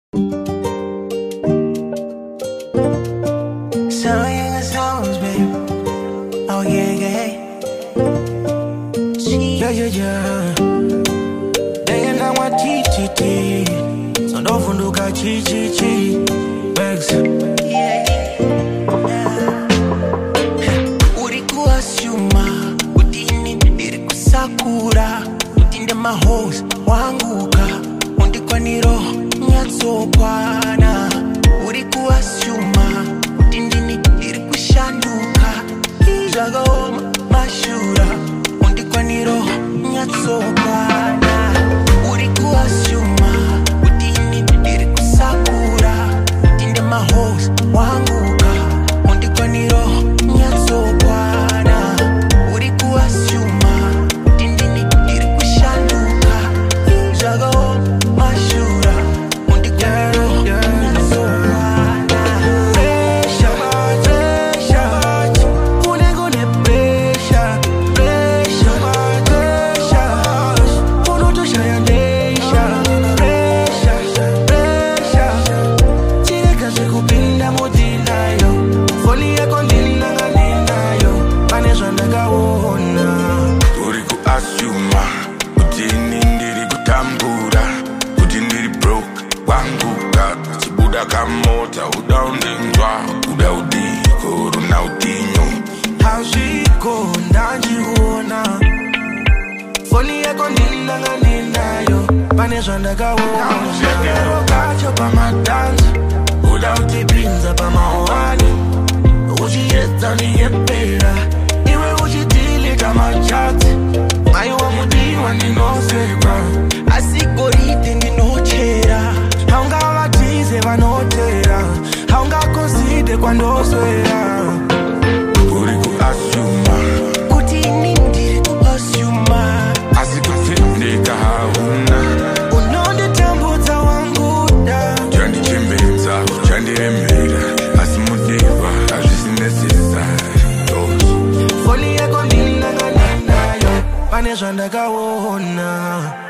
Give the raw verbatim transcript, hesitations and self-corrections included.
Selling songs, babe. Oh yeah, yeah. Yeah, yeah, yeah. They ain't what T T T. So don't funduka chi chi chi. Bags. Yeah, yeah. Urikuwa siuma, utini iriku sakura, utinde mahos wanguka, undikwa niro nyatso kwana. Urikuwa siuma, utindini iriku shanduka, jago mashura, undikwa niro nyatso kwana. Urikuwa siuma, utini iriku sakura, utinde mahos wanguka, undikwa niro nyatso kwana. Urikuwa siuma, utindini iriku shanduka, jago mashura, undikwa niro nyatso kwana. Pesha, pesha, unegone pesha, pesha, pesha, unotosha yandesha, pesha, pesha, chireka shikupinda mudinayo, foli yako nilanga ninayo, manezwa ndakawona. Uriku asuma, utini ndiri kutambura, kuti ndiri broke, wanguka, chibuda kamota, uda undinjwa, uda udiko, runa udinyo. Hawziko ndanjiwona, foli yako nilanga ninayo, manezwa ndakawona. Shekero kacho pa madanza, uda utipinza pa mawani, uchiyeta ni yepera, iwe uchitilika machati, mayo wa mudiwa ninoseba. Asikorite ndinochera, haunga watize vanotera, haunga konside kwandoswera. Uriku asuma, Kuti nindiri kuasuma, asikutindika hauna, unonde tambudza wanguda. chandi chimbedza, chandi remera, asimudiva, azvisinesisa, Foli yako nilanga ninayo, pane zvandakaona.